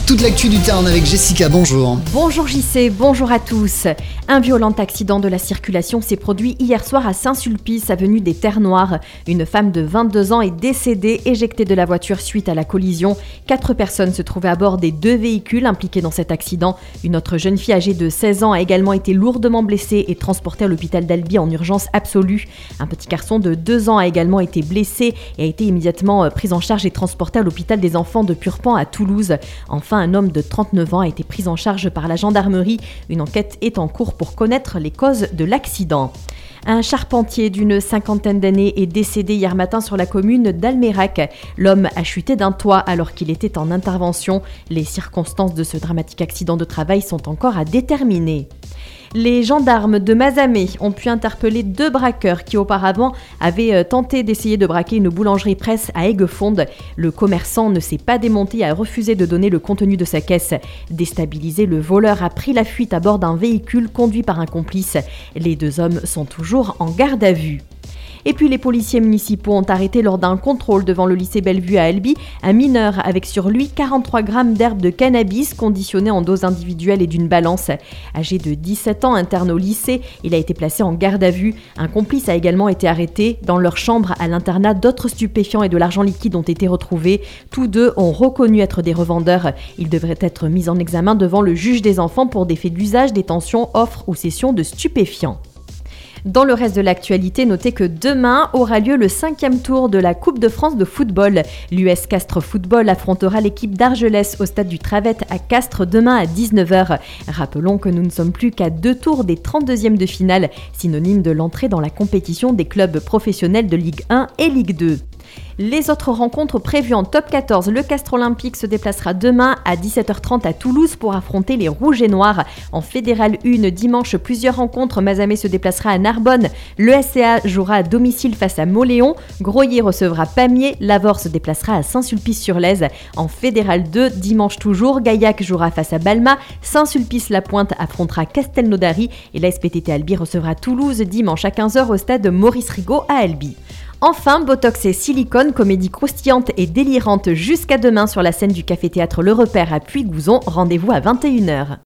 Toute l'actu du Tarn avec Jessica, bonjour. Bonjour JC, bonjour à tous. Un violent accident de la circulation s'est produit hier soir à Saint-Sulpice, avenue des Terres Noires. Une femme de 22 ans est décédée, éjectée de la voiture suite à la collision. 4 personnes se trouvaient à bord des 2 véhicules impliqués dans cet accident. Une autre jeune fille âgée de 16 ans a également été lourdement blessée et transportée à l'hôpital d'Albi en urgence absolue. Un petit garçon de 2 ans a également été blessé et a été immédiatement pris en charge et transporté à l'hôpital des enfants de Purpan à Toulouse. Enfin, un homme de 39 ans a été pris en charge par la gendarmerie. Une enquête est en cours pour connaître les causes de l'accident. Un charpentier d'une 50aine d'années est décédé hier matin sur la commune d'Almérac. L'homme a chuté d'un toit alors qu'il était en intervention. Les circonstances de ce dramatique accident de travail sont encore à déterminer. Les gendarmes de Mazamet ont pu interpeller 2 braqueurs qui auparavant avaient tenté d'essayer de braquer une boulangerie presse à Aiguefonde. Le commerçant ne s'est pas démonté et a refusé de donner le contenu de sa caisse. Déstabilisé, le voleur a pris la fuite à bord d'un véhicule conduit par un complice. Les 2 hommes sont toujours en garde à vue. Et puis les policiers municipaux ont arrêté lors d'un contrôle devant le lycée Bellevue à Albi un mineur avec sur lui 43 grammes d'herbe de cannabis conditionné en dose individuelle et d'une balance. Âgé de 17 ans, interne au lycée, il a été placé en garde à vue. Un complice a également été arrêté. Dans leur chambre à l'internat, d'autres stupéfiants et de l'argent liquide ont été retrouvés. Tous 2 ont reconnu être des revendeurs. Ils devraient être mis en examen devant le juge des enfants pour des faits d'usage, détention, offre ou cession de stupéfiants. Dans le reste de l'actualité, notez que demain aura lieu le 5e tour de la Coupe de France de football. L'US Castres Football affrontera l'équipe d'Argelès au stade du Travette à Castres demain à 19h. Rappelons que nous ne sommes plus qu'à 2 tours des 32e de finale, synonyme de l'entrée dans la compétition des clubs professionnels de Ligue 1 et Ligue 2. Les autres rencontres prévues en top 14, le Castres Olympique se déplacera demain à 17h30 à Toulouse pour affronter les Rouges et Noirs. En Fédéral 1, dimanche, plusieurs rencontres. Mazamet se déplacera à Narbonne. Le SCA jouera à domicile face à Mauléon. Groyer recevra Pamiers. Lavore se déplacera à Saint-Sulpice-sur-Lèze. En Fédéral 2, dimanche toujours, Gaillac jouera face à Balma. Saint-Sulpice-la-Pointe affrontera Castelnaudary. Et la SPTT Albi recevra Toulouse dimanche à 15h au stade Maurice Rigaud à Albi. Enfin, Botox et Silicone, comédie croustillante et délirante jusqu'à demain sur la scène du Café-Théâtre Le Repère à Puy-Gouzon. Rendez-vous à 21h.